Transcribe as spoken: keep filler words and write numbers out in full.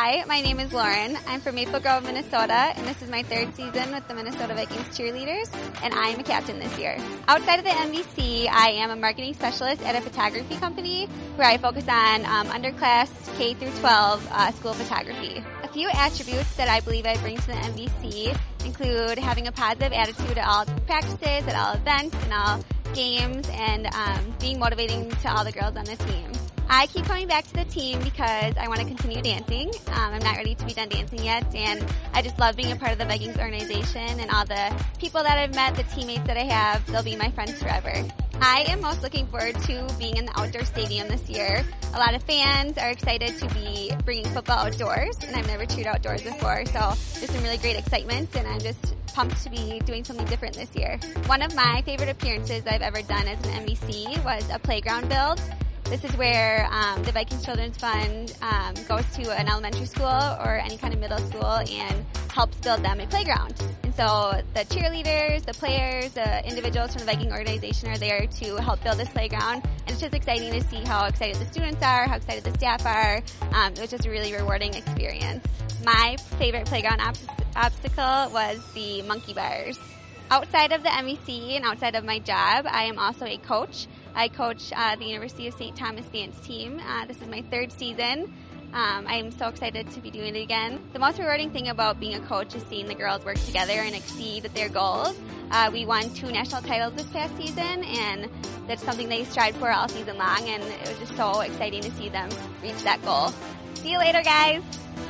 Hi, my name is Lauren. I'm from Maple Grove, Minnesota, and this is my third season with the Minnesota Vikings cheerleaders, and I am a captain this year. Outside of the M V C, I am a marketing specialist at a photography company where I focus on um, underclass K through twelve uh, school photography. A few attributes that I believe I bring to the M V C include having a positive attitude at all practices, at all events, and all games, and um, being motivating to all the girls on the team. I keep coming back to the team because I want to continue dancing. Um, I'm not ready to be done dancing yet, and I just love being a part of the Vikings organization and all the people that I've met, the teammates that I have, they'll be my friends forever. I am most looking forward to being in the outdoor stadium this year. A lot of fans are excited to be bringing football outdoors, and I've never cheered outdoors before, so there's some really great excitement, and I'm just pumped to be doing something different this year. One of my favorite appearances I've ever done as an M V C was a playground build. This is where um, the Vikings Children's Fund um, goes to an elementary school or any kind of middle school and helps build them a playground. And so the cheerleaders, the players, the individuals from the Viking organization are there to help build this playground. And it's just exciting to see how excited the students are, how excited the staff are. Um, it was just a really rewarding experience. My favorite playground ob- obstacle was the monkey bars. Outside of the M V C and outside of my job, I am also a coach. I coach uh, the University of Saint Thomas dance team. Uh, this is my third season. Um, I am so excited to be doing it again. The most rewarding thing about being a coach is seeing the girls work together and exceed their goals. Uh, we won two national titles this past season, and that's something they strive for all season long, and it was just so exciting to see them reach that goal. See you later, guys.